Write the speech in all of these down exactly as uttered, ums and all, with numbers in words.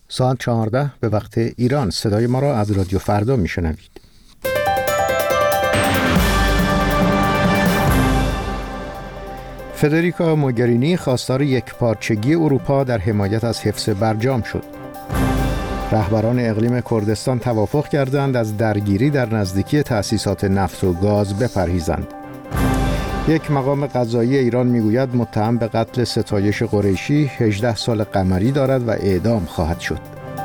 ساعت چهارده به وقت ایران. صدای ما را از رادیو فردا میشنوید. فدریکا موگرینی خواستار یکپارچگی اروپا در حمایت از حفظ برجام شد. رهبران اقلیم کردستان توافق کردند از درگیری در نزدیکی تأسیسات نفت و گاز بپرهیزند. یک مقام قضایی ایران میگوید متهم به قتل ستایش قریشی هجده سال قمری دارد و اعدام خواهد شد.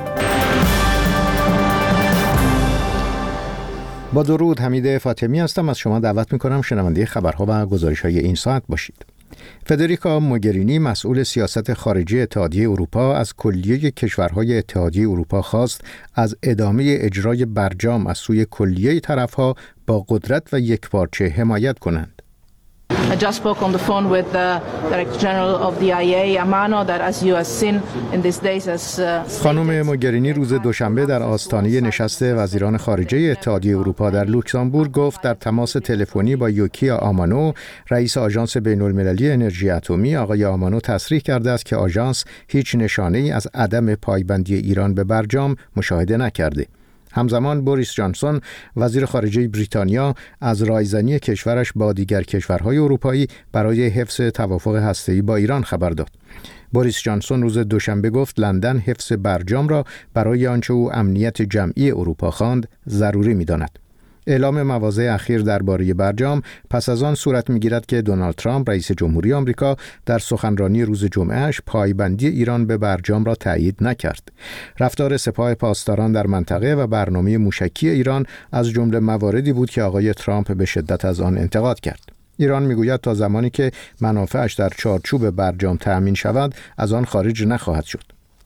با درود، حمید فاطمی هستم. از شما دعوت میکنم شنونده خبرها و گزارش‌های این ساعت باشید. فدریکا موگرینی مسئول سیاست خارجی اتحادیه اروپا از کلیه کشورهای اتحادیه اروپا خواست از ادامه اجرای برجام از سوی کلیه طرفها با قدرت و یکپارچه حمایت کنند. I just spoke on the phone with the Director General of the I A E, Amano, that as you have seen in these days has خانم موگرینی روز دوشنبه در آستانه نشست وزیران خارجه اتحادیه اروپا در لوکزامبورگ گفت در تماس تلفنی با یوکیا آمانو، رئیس آژانس بین‌المللی انرژی اتمی، آقای آمانو تصریح کرده است که آژانس هیچ نشانه‌ای از عدم پایبندی ایران به برجام مشاهده نکرده. همزمان بوریس جانسون وزیر خارجه بریتانیا از رایزنی کشورش با دیگر کشورهای اروپایی برای حفظ توافق هسته‌ای با ایران خبر داد. بوریس جانسون روز دوشنبه گفت لندن حفظ برجام را برای آنچه او امنیت جمعی اروپا خواند ضروری می‌داند. اعلام مواضع اخیر درباره برجام پس از آن صورت می‌گیرد که دونالد ترامپ رئیس جمهوری آمریکا در سخنرانی روز جمعهش پایبندی ایران به برجام را تایید نکرد. رفتار سپاه پاسداران در منطقه و برنامه موشکی ایران از جمله مواردی بود که آقای ترامپ به شدت از آن انتقاد کرد. ایران میگوید تا زمانی که منافعش در چارچوب برجام تأمین شود از آن خارج نخواهد شد.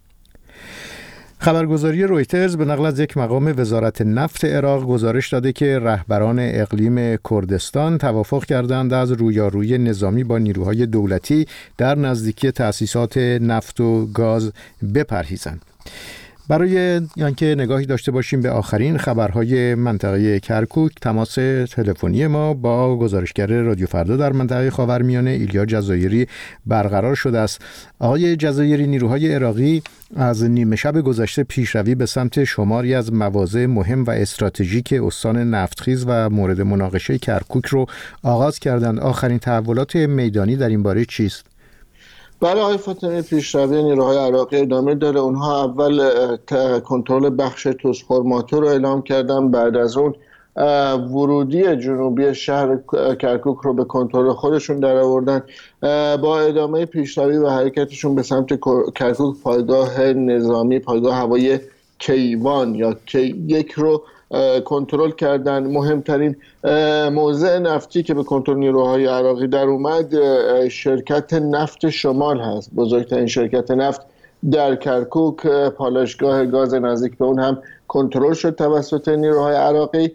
خبرگزاری رویترز به نقل از یک مقام وزارت نفت عراق گزارش داده که رهبران اقلیم کردستان توافق کردند از رویارویی نظامی با نیروهای دولتی در نزدیکی تأسیسات نفت و گاز بپرهیزند. برای اینکه نگاهی داشته باشیم به آخرین خبرهای منطقه کرکوک، تماس تلفنی ما با گزارشگر رادیو فردا در منطقه خاورمیانه ایلیا جزایری برقرار شده است. آقای جزایری، نیروهای عراقی از نیمه شب گذشته پیشروی به سمت شماری از مواضع مهم و استراتژیک استان نفتخیز و مورد مناقشه کرکوک رو آغاز کردند. آخرین تحولات میدانی در این باره چیست؟ بله آقای فاطمی، پیشروی نیروهای عراقی ادامه داره. اونها اول کنترل بخش توسخورماتو رو اعلام کردن، بعد از اون ورودی جنوبی شهر کرکوک رو به کنترل خودشون در آوردن. با ادامه پیشروی و حرکتشون به سمت کرکوک، پایگاه نظامی، پایگاه هوایی کیوان یا کی یک رو کنترل کردن. مهمترین موضع نفتی که به کنترل نیروهای عراقی در اومد شرکت نفت شمال هست، بزرگترین شرکت نفت در کرکوک. پالایشگاه گاز نزدیک به اون هم کنترل شد توسط نیروهای عراقی.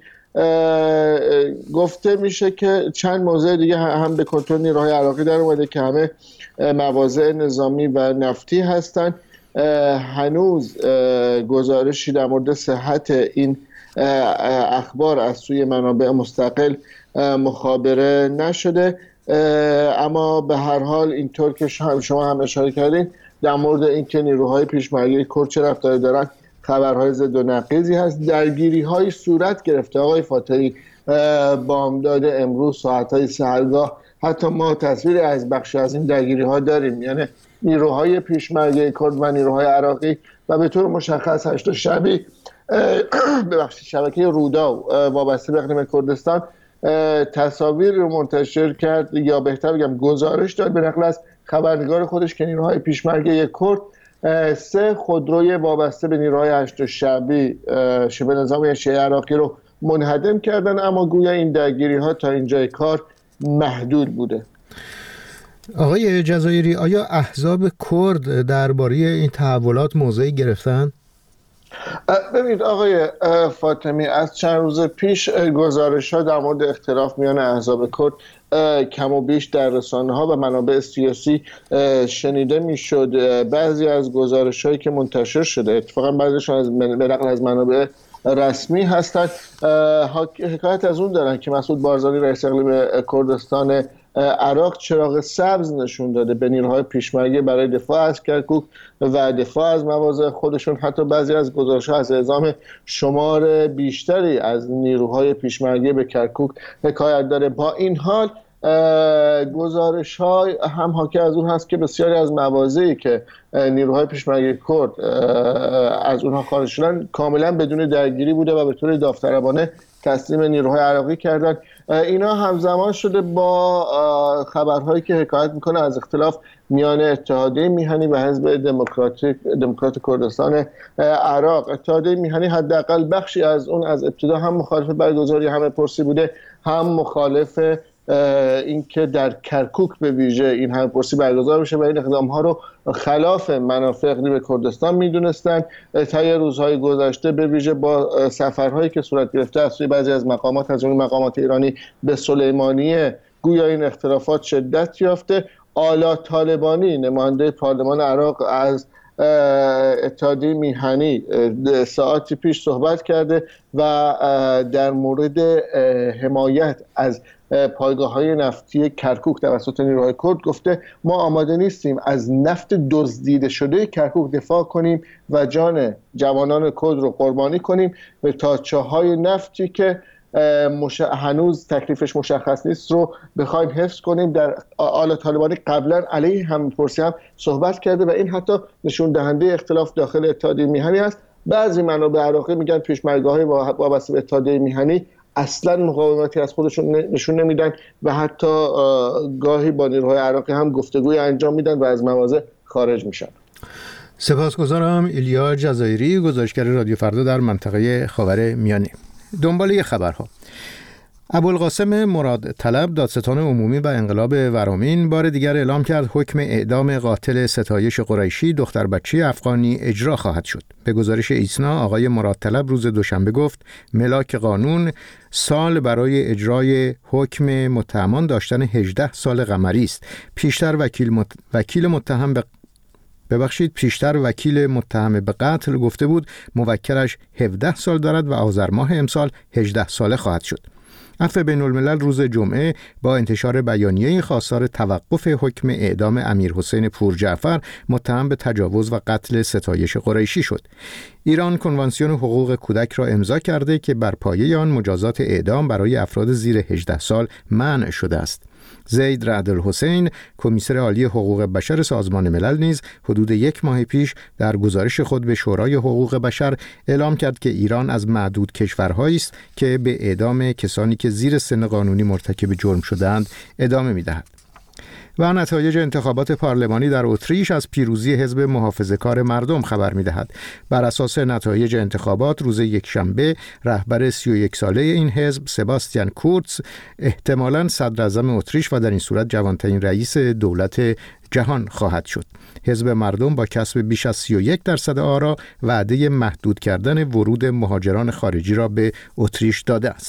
گفته میشه که چند موضع دیگه هم به کنترل نیروهای عراقی در اومده که همه مواضع نظامی و نفتی هستند. هنوز گزارشی در مورد صحت این اخبار از سوی منابع مستقل مخابره نشده، اما به هر حال اینطور که شما هم اشاره کردین در مورد اینکه نیروهای پیشمرگی کرد چه رفتاری دارن خبرهای ضد و نقیضی هست. درگیری های صورت گرفته آقای فاطمی. بامداد امروز ساعتهای سحرگاه حتی ما تصویری از بخشی از این درگیری ها داریم، یعنی نیروهای پیشمرگی کرد و نیروهای عراقی و به طور مشخص هشت شبی ببخشید شبکه رودا وابسته به اقلیم کردستان تصاویر رو منتشر کرد، یا بهتر بگم گزارش داد به نقل از خبرنگار خودش که نیروهای پیشمرگی کرد سه خودروی وابسته به نیروهای هشت شبی شبه نظام شیعه عراقی رو منهدم کردن، اما گویا این درگیری ها تا اینجای کار محدود بوده. آقای جزایری، آیا احزاب کرد درباره این تحولات موضعی گرفتن؟ ببینید آقای فاطمی، از چند روز پیش گزارش ها در مورد اختلاف میان احزاب کرد کم و بیش در رسانه ها و منابع سیاسی شنیده میشد. بعضی از گزارش هایی که منتشر شده، اتفاقا بعضیشون از به نقل از منابع رسمی هستند، حکایت از اون دارن که مسعود بارزانی رئیس اقلیم کردستان عراق چراغ سبز نشون داده به نیروهای پیشمرگی برای دفاع از کرکوک و دفاع از مواضع خودشون. حتی بعضی از گزارش‌ها از اعزام شمار بیشتری از نیروهای پیشمرگی به کرکوک حکایت داره. با این حال گزارش های هم حاکی از اون هست که بسیاری از مواضعی که نیروهای پیشمرگی کرد از اونها خارج شدن کاملا بدون درگیری بوده و به طور داوطلبانه تسلیم نیروهای عراقی کردن. اینا همزمان شده با خبرهایی که حکایت میکنه از اختلاف میان اتحادیه میهنی و حزب دموکراتیک دموکرات کردستان عراق. اتحادیه میهنی حداقل بخشی از اون از ابتدا هم مخالف برگزاری همه پرسی بوده، هم مخالف اینکه در کرکوک به ویژه این همه پرسی برگزار بشه و این اقدام‌ها رو خلاف منافع اقلیم کردستان می‌دونستن. طی روزهای گذشته به ویژه با سفرهایی که صورت گرفته از سوی بعضی از مقامات از جمله مقامات ایرانی به سلیمانیه، گویا این اختلافات شدت یافته. آلا طالبانی نماینده پارلمان عراق از اتحادیه میهنی ساعتی پیش صحبت کرده و در مورد حمایت از پایگاه‌های نفتی کرکوک توسط نیروهای کرد گفته ما آماده نیستیم از نفت دزدیده شده کرکوک دفاع کنیم و جان جوانان کرد رو قربانی کنیم به تا چاهای نفتی که مش... هنوز تکلیفش مشخص نیست رو بخوایم حفظ کنیم. در آلا طالبانی قبلا علیه هم پرسی هم صحبت کرده و این حتی نشون دهنده اختلاف داخل اتحادیه میهنی است. بعضی منابع عراقی میگن پیشمرگاه‌های وابسته به اتحادیه میهنی اصلا مقاومتی از خودشون نشون نمیدن و حتی گاهی با نیروهای عراقی هم گفتگوی انجام میدن و از مواضع خارج میشن. سپاسگزارم. ایلیا جزایری، گزارشگر رادیو فردا در منطقه خاورمیانه. دنباله خبرها. ابوالقاسم مراد طلب، دادستان عمومی و انقلاب ورامین، بار دیگر اعلام کرد حکم اعدام قاتل ستایش قریشی، دختر بچه افغانی، اجرا خواهد شد. به گزارش ایسنا، آقای مراد طلب روز دوشنبه گفت ملاک قانون سال برای اجرای حکم متهمان داشتن هجده سال قمری است. پیشتر وکیل مت... وکیل متهم به ببخشید پیشتر وکیل متهم به قتل گفته بود موکلش هفده سال دارد و آذر ماه امسال هجده ساله خواهد شد. عفو بین الملل روز جمعه با انتشار بیانیه خواستار توقف حکم اعدام امیرحسین پورجعفر متهم به تجاوز و قتل ستایش قریشی شد. ایران کنوانسیون حقوق کودک را امضا کرده که بر پایه آن مجازات اعدام برای افراد زیر هجده سال منع شده است. زید رعد الحسین، کمیسر عالی حقوق بشر سازمان ملل نیز حدود یک ماه پیش در گزارش خود به شورای حقوق بشر اعلام کرد که ایران از معدود کشورهایی است که به اعدام کسانی که زیر سن قانونی مرتکب جرم شده‌اند ادامه می‌دهد. و نتایج انتخابات پارلمانی در اتریش از پیروزی حزب محافظه‌کار مردم خبر می‌دهد. بر اساس نتایج انتخابات روز یکشنبه رهبر سی و یک ساله این حزب سباستیان کورتز احتمالاً صدر اعظم اتریش و در این صورت جوانترین رئیس دولت جهان خواهد شد. حزب مردم با کسب بیش از سی و یک درصد آرا وعده محدود کردن ورود مهاجران خارجی را به اتریش داده است.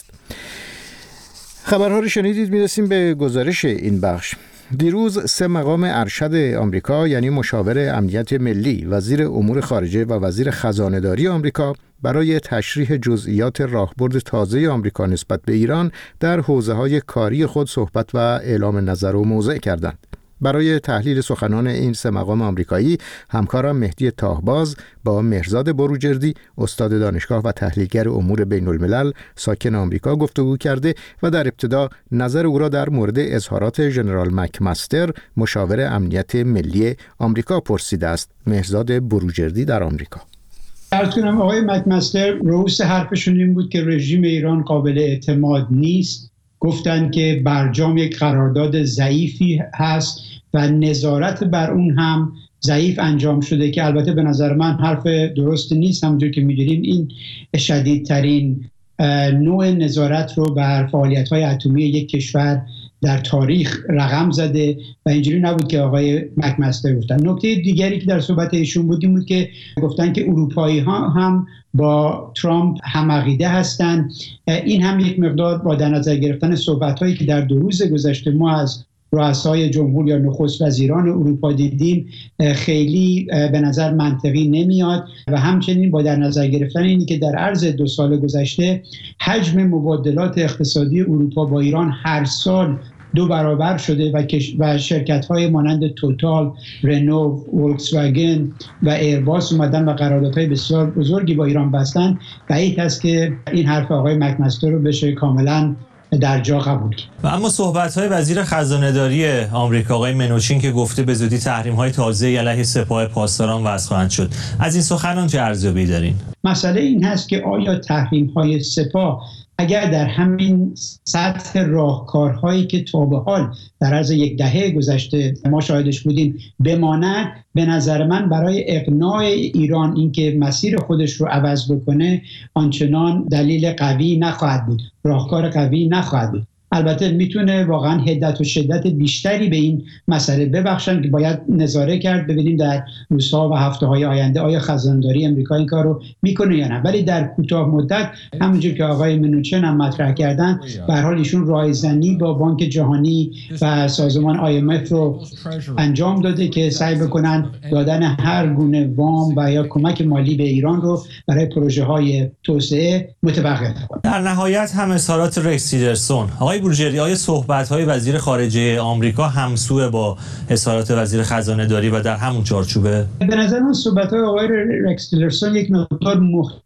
خبرها رو شنیدید. میرسیم به گزارش این بخش. دیروز سه مقام ارشد آمریکا یعنی مشاور امنیت ملی، وزیر امور خارجه و وزیر خزانه‌داری آمریکا برای تشریح جزئیات راهبرد تازه آمریکا نسبت به ایران در حوزه‌های کاری خود صحبت و اعلام نظر و موضع کردند. برای تحلیل سخنان این سه مقام آمریکایی، همکارم مهدی تاهباز با مهرزاد بروجردی، استاد دانشگاه و تحلیلگر امور بین الملل ساکن آمریکا گفتگو کرده و در ابتدا نظر او را در مورد اظهارات ژنرال مکمستر، مشاور امنیت ملی آمریکا پرسیده است. مهرزاد بروجردی در آمریکا. عرض کنم آقای مکمستر رئوس حرفشون این بود که رژیم ایران قابل اعتماد نیست. گفتن که برجام یک قرارداد ضعیفی هست و نظارت بر اون هم ضعیف انجام شده که البته به نظر من حرف درست نیست. همونجور که می‌دونیم این شدیدترین نوع نظارت رو بر فعالیت‌های اتمی یک کشور در تاریخ رقم زده و اینجوری نبود که آقای مکمستر گفتن. نکته دیگری که در صحبت ایشون بود این بود که گفتن که اروپایی‌ها هم با ترامپ هم عقیده هستند. این هم یک مقدار با در نظر گرفتن صحبت‌هایی که در دو روز گذشته ما از رؤسای جمهور یا نخست وزیران اروپا دیدیم خیلی به نظر منطقی نمیاد و همچنین با در نظر گرفتن اینی که در عرض دو سال گذشته حجم مبادلات اقتصادی اروپا با ایران هر سال دو برابر شده و و شرکت‌های مانند توتال، رنو، فولکس واگن و ایرباس اومدن و قراردادهای بسیار بزرگی با ایران بستن. بعید است که این حرف آقای مکمستر رو بشه کاملا در جا قبول کرد. و اما صحبت‌های وزیر خزانه‌داری آمریکا آقای منوچین که گفته به زودی تحریم‌های تازه‌ای علیه سپاه پاسداران وضع خواهند شد، از این سخنان چه ارزیابی دارین؟ مسئله این هست که آیا تحریم‌های سپاه اگر در همین سطح راهکارهایی که تا به حال در عرض یک دهه گذشته ما شاهدش بودیم بماند، به نظر من برای اقناع ایران اینکه مسیر خودش رو عوض بکنه آنچنان دلیل قوی نخواهد بود، راهکار قوی نخواهد بود. البته میتونه واقعا حدت و شدت بیشتری به این مسئله ببخشن که باید نظاره کرد ببینیم در روزها و هفته‌های آینده آیا خزانه‌داری آمریکا این کار رو میکنه یا نه. ولی در کوتاه مدت همونجور که آقای منوچن هم مطرح کردن، به هر حال ایشون رایزنی با بانک جهانی و سازمان آی ام اف رو انجام داده که سعی بکنن دادن هر گونه وام و یا کمک مالی به ایران رو برای پروژه‌های توسعه متوقف کنن. در نهایت هم اظهارات رکس تیلرسون. آقای بروجردی، آیا صحبت‌های وزیر خارجه آمریکا همسو با اظهارات وزیر خزانه‌داری و در همون چارچوبه؟ به نظر من صحبت‌های آقای رکس تیلرسون یک مقدار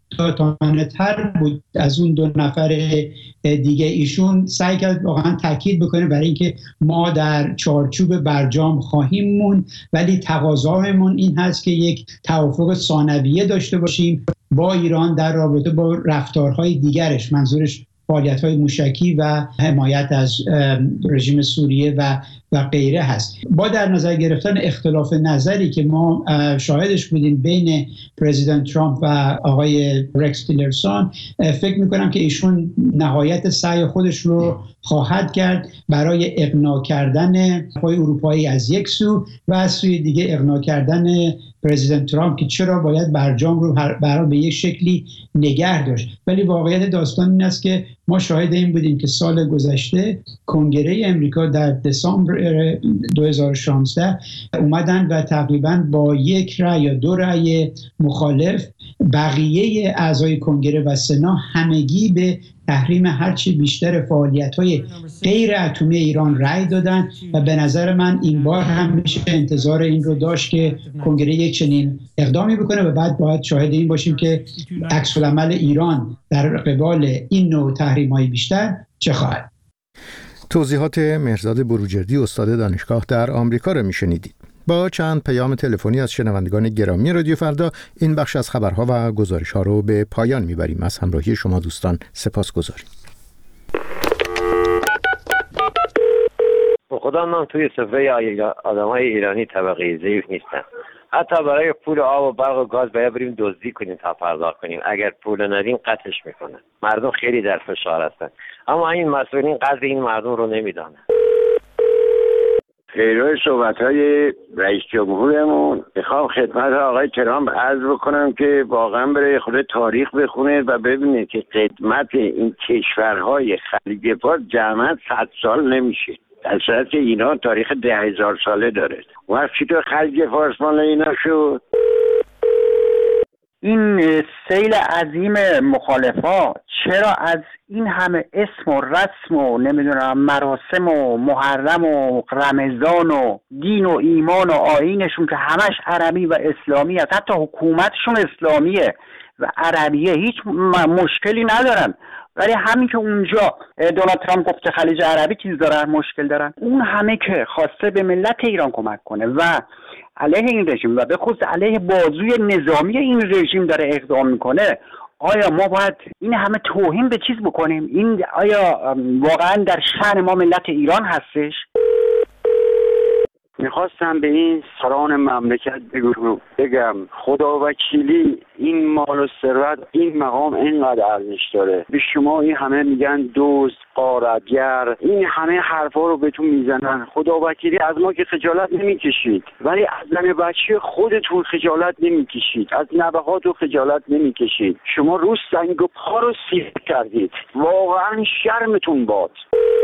محتاطانه‌تر بود از اون دو نفر دیگه. ایشون سعی کرد واقعا تاکید بکنه برای اینکه ما در چارچوب برجام خواهیم موند، ولی تقاضامون این هست که یک توافق ثانویه داشته باشیم با ایران در رابطه با رفتارهای دیگرش، منظورش فعالیت‌های موشکی و حمایت از رژیم سوریه و و غیره هست. با در نظر گرفتن اختلاف نظری که ما شاهدش بودیم بین پرزیدنت ترامپ و آقای رکس تیلرسون، فکر می‌کنم که ایشون نهایت سعی خودش رو خواهد کرد برای اقناع کردن پای اروپایی از یک سو و از سوی دیگه اقناع کردن پرزیدنت ترامپ که چرا باید برجام رو برای به یک شکلی نگه داشت. ولی واقعیت داستان این است که ما شاهد این بودیم که سال گذشته کنگره امریکا در دسامبر دو هزار و شانزده اومدن و تقریبا با یک رأی یا دو رأی مخالف بقیه اعضای کنگره و سنا همگی به تحریم هرچی بیشتر فعالیت‌های غیر اتمی ایران رأی دادن و به نظر من این بار هم میشه انتظار این رو داشت که کنگره یک چنین اقدامی بکنه و بعد باید شاهد این باشیم که عکس العمل ایران در قبال این نوع تحریم‌های بیشتر چه خواهد. توضیحات مهرزاد بروجردی استاد دانشگاه در آمریکا را میشنیدید. با چند پیام تلفنی از شنوندگان گرامی رادیو فردا این بخش از خبرها و گزارش‌ها رو به پایان میبریم. از همراهی شما دوستان سپاسگزاریم. خدا من توی صفحه آدمای ایرانی طبقه ضعیف نیستم. حتی برای پول آب و برق و گاز باید بریم دزدی کنیم تا پرداخت کنیم. اگر پول ندیم قطعش میکنن. مردم خیلی در فشار هستن، اما این مسئولین قدر این مردم رو نمیدانن. پیرو صحبت‌های رئیس جمهورمون میخوام خدمت آقای ترامپ عرض بکنم که واقعا برای خود تاریخ بخونه و ببینه که خدمت این کشورهای خلیج فارس جمعاً صد سال نمیشه، در صورتی که اینا تاریخ ده هزار ساله داره. و چطور خلیج فارس مال اینا شد؟ این سیل عظیم مخالفا چرا از این همه اسم و رسم و نمیدونم مراسم و محرم و رمضان و دین و ایمان و آیینشون که همش عربی و اسلامی است، حتی حکومتشون اسلامیه و عربیه، هیچ مشکلی ندارن، ولی همین که اونجا دونالد ترامپ گفته خلیج عربی چیز دارن مشکل دارن. اون همه که خواسته به ملت ایران کمک کنه و علیه این رژیم و به خصوص علیه بازوی نظامی این رژیم داره اقدام میکنه، آیا ما باید این همه توهین به چیز بکنیم؟ این آیا واقعا در شأن ما ملت ایران هستش؟ میخواستم به این سران مملکت بگم خدا وکیلی این مال و ثروت این مقام اینقدر ارزش داره، به شما این همه میگن دوست غارتگر، این همه حرفا رو بهتون میزنن، خدا وکیلی از ما که خجالت نمیکشید، ولی از زن بچه خودتون خجالت نمیکشید، از نوهاتون خجالت نمیکشید. شما روز سنگ و پا رو سیر کردید، واقعا شرمتون باد.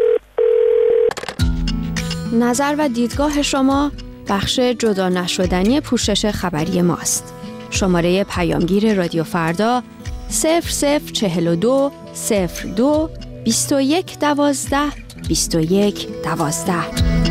نظر و دیدگاه شما بخش جدا نشدنی پوشش خبری ماست. شماره پیامگیر رادیو فردا صفر صفر چهل و دو صفر دو بیست و یک دوازده بیست و یک دوازده.